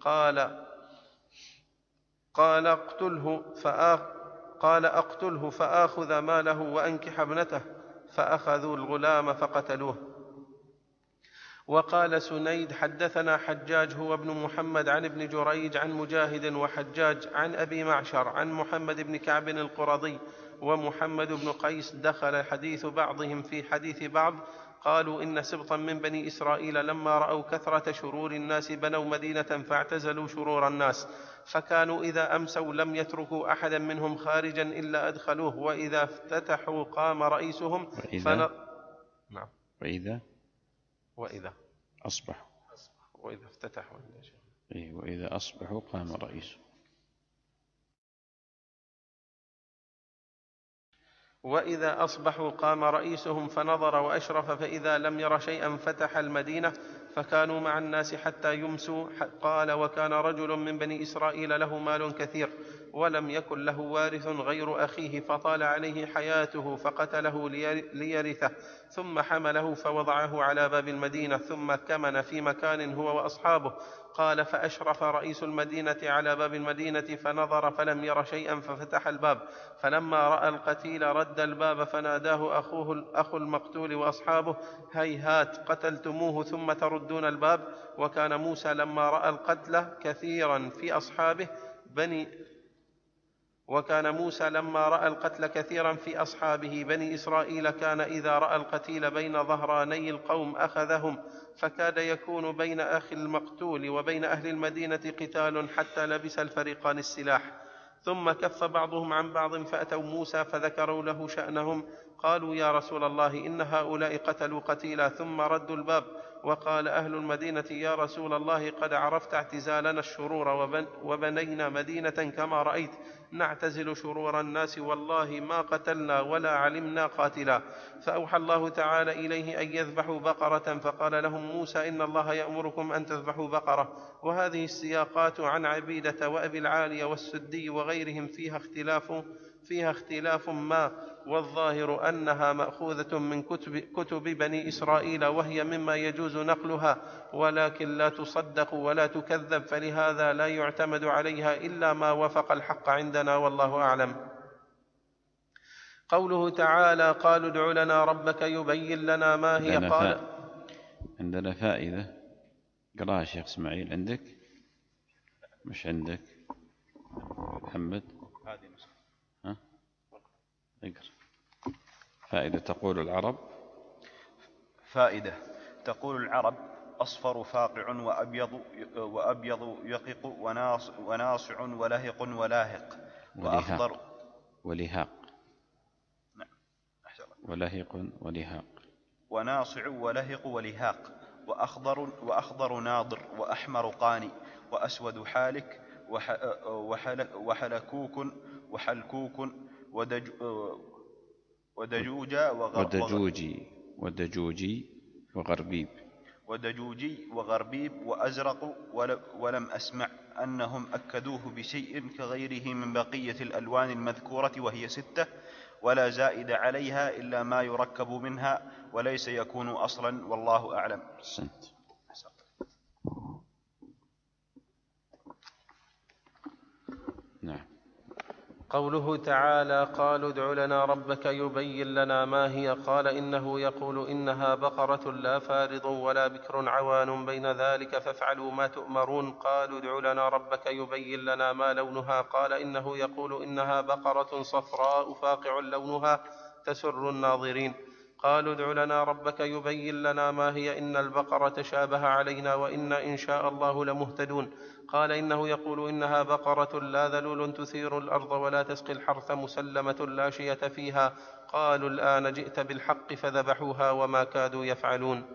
قال أقتله فآخذ ماله وأنكح ابنته. فأخذوا الغلام فقتلوه. وقال سنيد حدثنا حجاج هو ابن محمد عن ابن جريج عن مجاهد وحجاج عن أبي معشر عن محمد بن كعب القرظي ومحمد بن قيس، دخل حديث بعضهم في حديث بعض. قالوا إن سبطا من بني إسرائيل لما رأوا كثرة شرور الناس بنوا مدينة فاعتزلوا شرور الناس، فكانوا إذا أمسوا لم يتركوا أحدا منهم خارجا إلا أدخلوه، وإذا افتتحوا قام رئيسهم نعم. وإذا أصبحوا وإذا افتتحوا وإذا أصبحوا قام رئيسهم. وإذا أصبحوا قام رئيسهم فنظر وأشرف، فإذا لم ير شيئا فتح المدينة، فكانوا مع الناس حتى يمسوا. قال وكان رجل من بني إسرائيل له مال كثير، ولم يكن له وارث غير أخيه، فطال عليه حياته فقتله ليرثه، ثم حمله فوضعه على باب المدينة، ثم كمن في مكان هو وأصحابه. قال فأشرف رئيس المدينة على باب المدينة فنظر فلم ير شيئا، ففتح الباب، فلما رأى القتيل رد الباب، فناداه أخو المقتول وأصحابه هيهات قتلتموه ثم تردون الباب. وكان موسى لما رأى القتل كثيرا في أصحابه بني إسرائيل، كان إذا رأى القتيل بين ظهراني القوم أخذهم، فكاد يكون بين أخي المقتول وبين أهل المدينة قتال، حتى لبس الفريقان السلاح. ثم كف بعضهم عن بعض، فأتوا موسى فذكروا له شأنهم. قالوا يا رسول الله، إن هؤلاء قتلوا قتيلا ثم ردوا الباب. وقال أهل المدينة يا رسول الله، قد عرفت اعتزالنا الشرور، وبنينا مدينة كما رأيت نعتزل شرور الناس، والله ما قتلنا ولا علمنا قاتلا. فأوحى الله تعالى إليه أن يذبحوا بقرة، فقال لهم موسى إن الله يأمركم أن تذبحوا بقرة. وهذه السياقات عن عبيدة وأبي العالية والسدي وغيرهم فيها اختلاف ما، والظاهر أنها مأخوذة من كتب بني إسرائيل، وهي مما يجوز نقلها، ولكن لا تصدق ولا تكذب، فلهذا لا يعتمد عليها إلا ما وفق الحق عندنا، والله أعلم. قوله تعالى قالوا ادع لنا ربك يبين لنا ما هي. عندنا فائدة قراءة شيخ إسماعيل. عندك؟ مش عندك محمد؟ ها؟ اقرأ. فائدة تقول العرب أصفر فاقع وأبيض يقق وناصع ولهق ولاهق ولهاق. نعم. ولهق ولهاق. وناصع ولهق ولهاق. وأخضر ناضر، وأحمر قاني، وأسود حالك، وحلكوك وحلكوك ودجوجي وغربيب وأزرق. ولم أسمع أنهم أكدوه بشيء كغيره من بقية الألوان المذكورة، وهي 6، ولا زائد عليها إلا ما يركب منها، وليس يكون أصلا، والله أعلم. نعم. قوله تعالى: قالوا ادع لنا ربك يبين لنا ما هي، قال إنه يقول إنها بقرة لا فارض ولا بكر عوان بين ذلك فافعلوا ما تؤمرون. قالوا ادع لنا ربك يبين لنا ما لونها، قال إنه يقول إنها بقرة صفراء فاقع لونها تسر الناظرين. قالوا ادع لنا ربك يبين لنا ما هي، إن البقرة تشابه علينا وإنا إن شاء الله لمهتدون. قال إنه يقول إنها بقرة لا ذلول تثير الأرض ولا تسقي الحرث مسلمة لا شية فيها. قالوا الآن جئت بالحق فذبحوها وما كادوا يفعلون.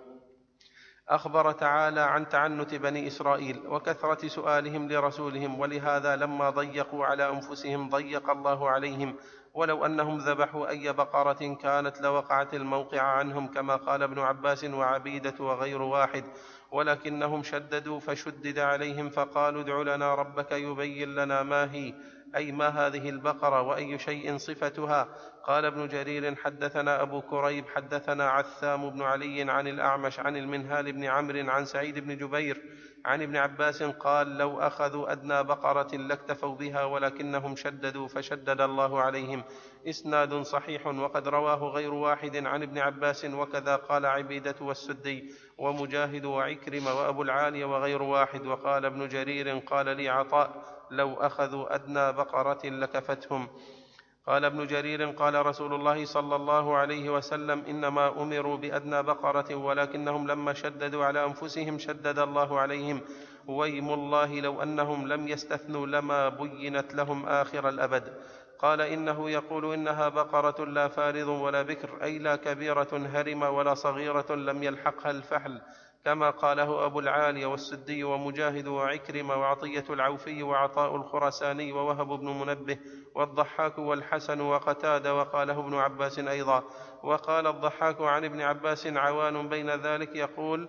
أخبر تعالى عن تعنت بني إسرائيل وكثرة سؤالهم لرسولهم، ولهذا لما ضيقوا على أنفسهم ضيق الله عليهم، ولو أنهم ذبحوا أي بقرة كانت لوقعت الموقع عنهم، كما قال ابن عباس وعبيدة وغير واحد، ولكنهم شددوا فشدد عليهم فقالوا ادع لنا ربك يبين لنا ما هي، أي ما هذه البقرة وأي شيء صفتها. قال ابن جرير حدثنا أبو كريب حدثنا عثام بن علي عن الأعمش عن المنهال بن عمرو عن سعيد بن جبير عن ابن عباس قال لو أخذوا أدنى بقرة لاكتفوا بها ولكنهم شددوا فشدد الله عليهم. إسناد صحيح، وقد رواه غير واحد عن ابن عباس، وكذا قال عبيدة والسدي ومجاهد وعكرمة وأبو العالي وغير واحد. وقال ابن جرير قال لي عطاء لو أخذوا أدنى بقرة لكفتهم. قال ابن جرير قال رسول الله صلى الله عليه وسلم إنما أمروا بأدنى بقرة ولكنهم لما شددوا على أنفسهم شدد الله عليهم، ويم الله لو أنهم لم يستثنوا لما بينت لهم آخر الأبد. قال إنه يقول إنها بقرة لا فارض ولا بكر، أي لا كبيرة هرمة ولا صغيرة لم يلحقها الفحل، كما قاله أبو العالي والسدي ومجاهد وعكرمة وعطية العوفي وعطاء الخرساني ووهب بن منبه والضحاك والحسن وقتادة، وقاله ابن عباس أيضا. وقال الضحاك عن ابن عباس عوان بين ذلك يقول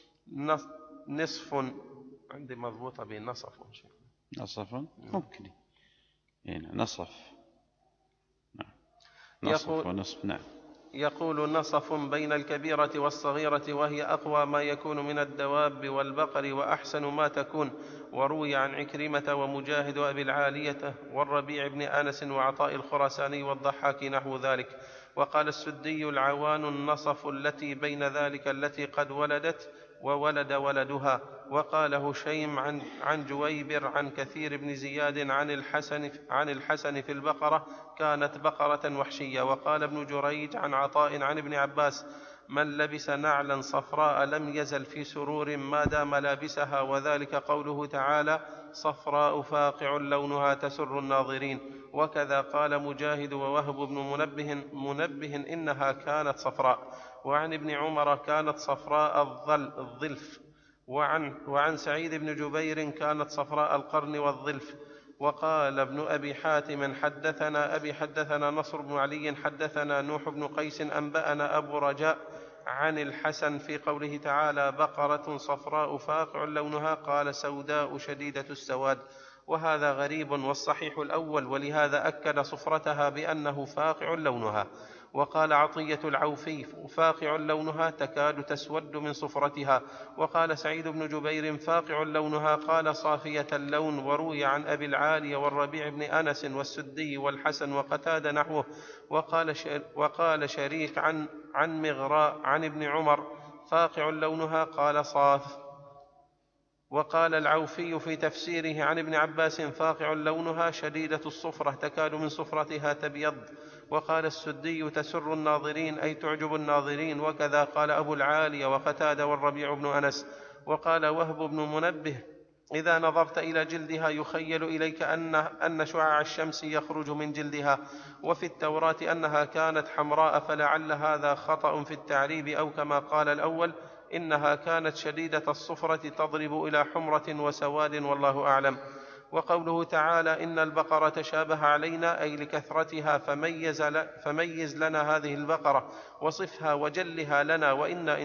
نصف، عندي مضبوطة بنصف ممكن نصف، نصف ونصف. نعم. يقول نصف بين الكبيرة والصغيرة، وهي أقوى ما يكون من الدواب والبقر وأحسن ما تكون. وروي عن عكرمة ومجاهد وأبي العالية والربيع بن أنس وعطاء الخرساني والضحاك نحو ذلك. وقال السدي العوان النصف التي بين ذلك التي قد ولدت وولد ولدها. وقال هشيم عن جويبر عن كثير بن زياد عن الحسن في البقرة كانت بقرة وحشية. وقال ابن جريج عن عطاء عن ابن عباس من لبس نعلا صفراء لم يزل في سرور ما دام لابسها، وذلك قوله تعالى صفراء فاقع لونها تسر الناظرين. وكذا قال مجاهد ووهب بن منبه إنها كانت صفراء. وعن ابن عمر كانت صفراء الظلف. وعن سعيد بن جبير كانت صفراء القرن والظلف. وقال ابن أبي حاتم حدثنا نصر بن علي حدثنا نوح بن قيس أنبأنا أبو رجاء عن الحسن في قوله تعالى بقرة صفراء فاقع لونها قال سوداء شديدة السواد. وهذا غريب، والصحيح الأول، ولهذا أكد صفرتها بأنه فاقع لونها. وقال عطية العوفي فاقع لونها تكاد تسود من صفرتها. وقال سعيد بن جبير فاقع لونها قال صافية اللون. وروي عن أبي العالي والربيع بن أنس والسدي والحسن وقتاد نحوه. وقال شريك عن مغراء عن ابن عمر فاقع لونها قال صاف. وقال العوفي في تفسيره عن ابن عباس فاقع لونها شديدة الصفرة تكاد من صفرتها تبيض. وقال السدي تسر الناظرين أي تعجب الناظرين. وكذا قال أبو العالي وقتاد والربيع بن أنس. وقال وهب بن منبه إذا نظرت إلى جلدها يخيل إليك أن شعاع الشمس يخرج من جلدها. وفي التوراة أنها كانت حمراء، فلعل هذا خطأ في التعريب، أو كما قال الأول إنها كانت شديدة الصفرة تضرب إلى حمرة وسواد، والله أعلم. وقوله تعالى إن البقرة تشابه علينا أي لكثرتها، فميز لنا هذه البقرة وصفها وجلها لنا، وإن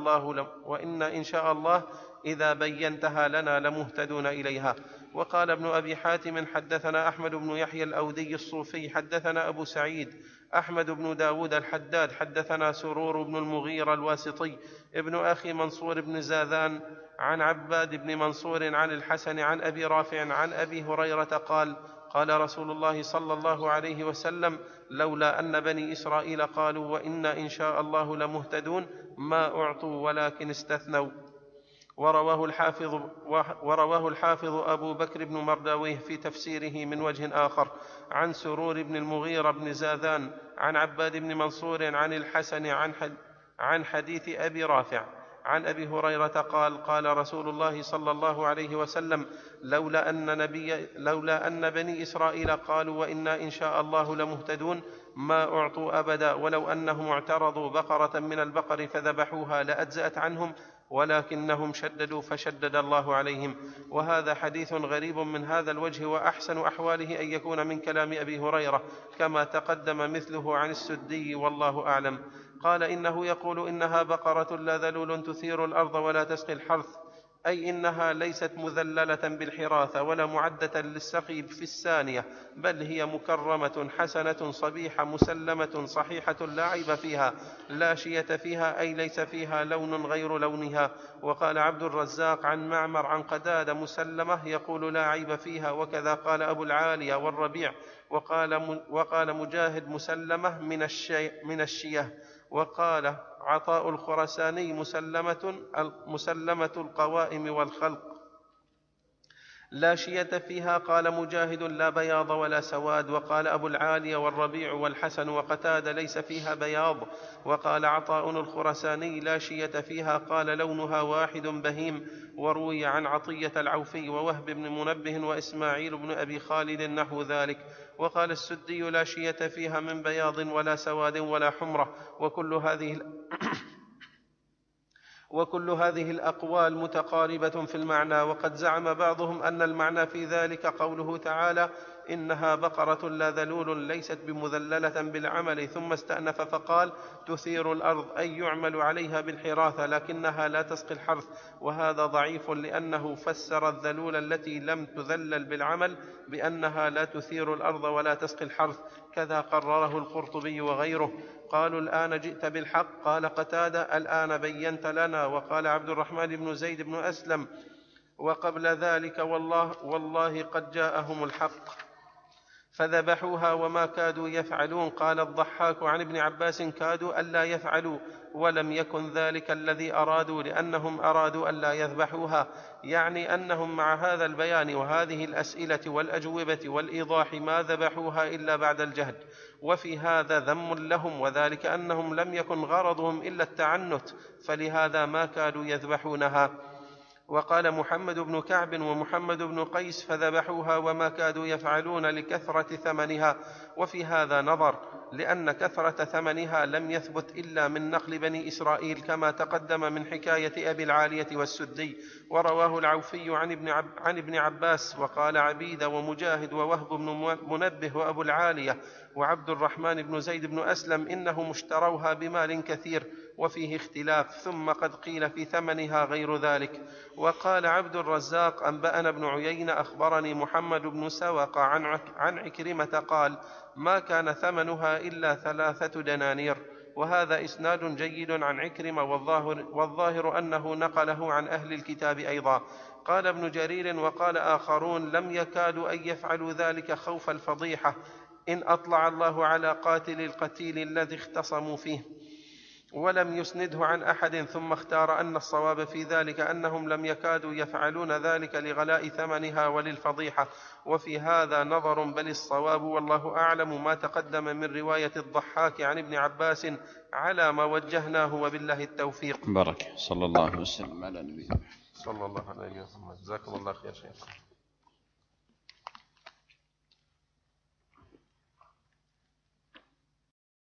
إن شاء الله إذا بينتها لنا لمهتدون إليها. وقال ابن أبي حاتم حدثنا أحمد بن يحيى الأودي الصوفي حدثنا أبو سعيد أحمد بن داود الحداد حدثنا سرور بن المغيرة الواسطي ابن أخي منصور بن زاذان عن عباد بن منصور عن الحسن عن أبي رافع عن أبي هريرة قال قال رسول الله صلى الله عليه وسلم: لولا أن بني إسرائيل قالوا وإنا إن شاء الله لمهتدون ما أعطوا ولكن استثنوا. ورواه الحافظ أبو بكر بن مرداويه في تفسيره من وجه آخر عن سرور بن المغيرة بن زاذان عن عباد بن منصور عن الحسن عن حديث أبي رافع عن أبي هريرة قال: قال رسول الله صلى الله عليه وسلم: لولا أن بني إسرائيل قالوا وإنا إن شاء الله لمهتدون ما أعطوا أبدا، ولو أنهم اعترضوا بقرة من البقر فذبحوها لأجزأت عنهم، ولكنهم شددوا فشدد الله عليهم. وهذا حديث غريب من هذا الوجه، وأحسن أحواله أن يكون من كلام أبي هريرة كما تقدم مثله عن السدي، والله أعلم. قال: إنه يقول إنها بقرة لا ذلول تثير الأرض ولا تسقي الحرث، أي إنها ليست مذللة بالحراثة ولا معدة للسقي في الثانية، بل هي مكرمة حسنة صبيحة مسلمة صحيحة لا عيب فيها، لا شية فيها، أي ليس فيها لون غير لونها. وقال عبد الرزاق عن معمر عن قتادة: مسلمة يقول لا عيب فيها. وكذا قال أبو العالية والربيع. وقال مجاهد: مسلمة من الشيه. وقال عطاء الخرساني: مسلمة القوائم والخلق لا شية فيها. قال مجاهد: لا بياض ولا سواد. وقال أبو العالية والربيع والحسن وقتادة: ليس فيها بياض. وقال عطاء الخرساني: لا شية فيها. قال: لونها واحد بهيم. وروي عن عطية العوفي ووهب بن منبه وإسماعيل بن أبي خالد نحو ذلك. وقال السدي: لا شية فيها من بياض ولا سواد ولا حمرة. وكل هذه الأقوال متقاربة في المعنى. وقد زعم بعضهم أن المعنى في ذلك قوله تعالى: إنها بقرة لا ذلول ليست بمذللة بالعمل، ثم استأنف فقال: تثير الأرض، أي يعمل عليها بالحراثة، لكنها لا تسقي الحرث. وهذا ضعيف، لأنه فسر الذلول التي لم تذلل بالعمل بأنها لا تثير الأرض ولا تسقي الحرث، كذا قرره القرطبي وغيره. قالوا: الآن جئت بالحق. قال قتادة: الآن بينت لنا. وقال عبد الرحمن بن زيد بن أسلم: وقبل ذلك والله قد جاءهم الحق فذبحوها وما كادوا يفعلون. قال الضحاك عن ابن عباس: كادوا ألا يفعلوا، ولم يكن ذلك الذي أرادوا، لأنهم أرادوا ألا يذبحوها، يعني أنهم مع هذا البيان وهذه الأسئلة والأجوبة والإيضاح ما ذبحوها إلا بعد الجهد. وفي هذا ذم لهم، وذلك أنهم لم يكن غرضهم إلا التعنت، فلهذا ما كادوا يذبحونها. وقال محمد بن كعب ومحمد بن قيس: فذبحوها وما كادوا يفعلون لكثرة ثمنها. وفي هذا نظر، لأن كثرة ثمنها لم يثبت إلا من نقل بني إسرائيل، كما تقدم من حكاية أبي العالية والسدي. ورواه العوفي عن ابن عباس. وقال عبيدة ومجاهد ووهب بن منبه وأبو العالية وعبد الرحمن بن زيد بن أسلم: إنهم اشتروها بمال كثير، وفيه اختلاف، ثم قد قيل في ثمنها غير ذلك. وقال عبد الرزاق: أنبأنا ابن عيينة أخبرني محمد بن سوق عن عكرمة قال: ما كان ثمنها إلا 3 دنانير. وهذا إسناد جيد عن عكرمة، والظاهر أنه نقله عن أهل الكتاب أيضا. قال ابن جرير: وقال آخرون: لم يكادوا أن يفعلوا ذلك خوف الفضيحة إن أطلع الله على قاتل القتيل الذي اختصموا فيه. ولم يسنده عن أحد، ثم اختار أن الصواب في ذلك أنهم لم يكادوا يفعلون ذلك لغلاء ثمنها وللفضيحة. وفي هذا نظر، بل الصواب والله أعلم ما تقدم من رواية الضحاك عن ابن عباس على ما وجهناه، وبالله التوفيق. بارك. صلى الله وسلم على نبينا صلى الله عليه وسلم. جزاكم الله خير شيخ.